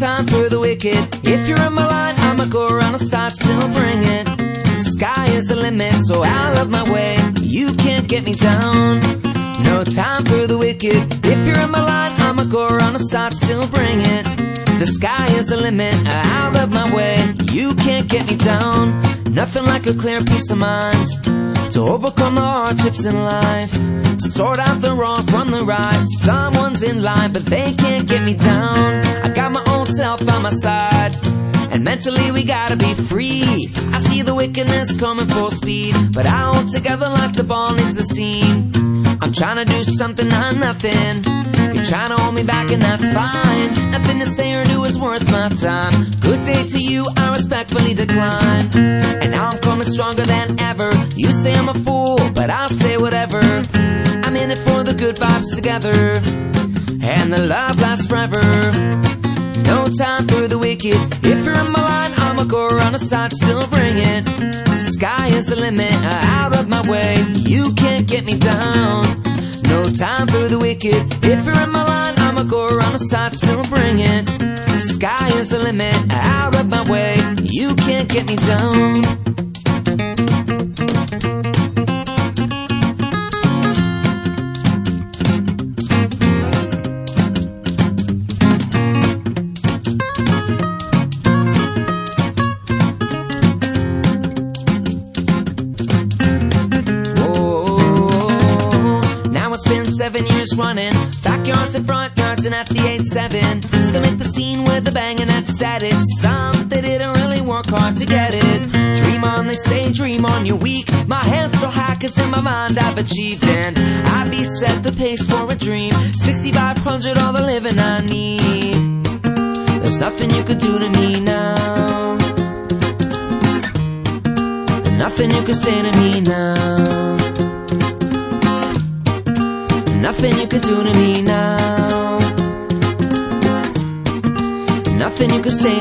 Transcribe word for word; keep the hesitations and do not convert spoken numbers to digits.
time for the wicked. If you're in my line, I'ma go around the side, still bring it. Sky is the limit, so out of my way. You can't get me down. No time for the wicked. If you're in my line, I'ma go around the side, still bring it. The sky is the limit, out of my way. You can't get me down. Nothing like a clear peace of mind to overcome the hardships in life, to sort out the wrong from the right. Someone's in line, but they can't get me down. I got my own self by my side, and mentally we gotta be free. I see the wickedness coming full speed, but I hold together like the ball needs the seam. I'm trying to do something, not nothing. You're trying to hold me back, and that's fine. Nothing to say or do is worth my time. Good day to you, I respectfully decline. And now I'm coming stronger than ever. You say I'm a fool, but I'll say whatever. I'm in it for the good vibes together, and the love lasts forever. No time for the wicked. If you're in my line, I'ma go around the side, still bring it. Sky is the limit, out of my way. You can't get me down. No time for the wicked. If you're in my line, I'ma go around the side, still bring it. Sky is the limit, out of my way. You can't get me down. Seven years running, backyards and front yards and at the eight seven. Submit the scene with a bang and that's said. It's some they didn't really work hard to get it. Dream on, they say, dream on, you're weak. My hands so high cause in my mind I've achieved, and I be set the pace for a dream. Sixty-five hundred, all the living I need. There's nothing you could do to me now. Nothing you could say to me now. Nothing you could do to me now. Nothing you could say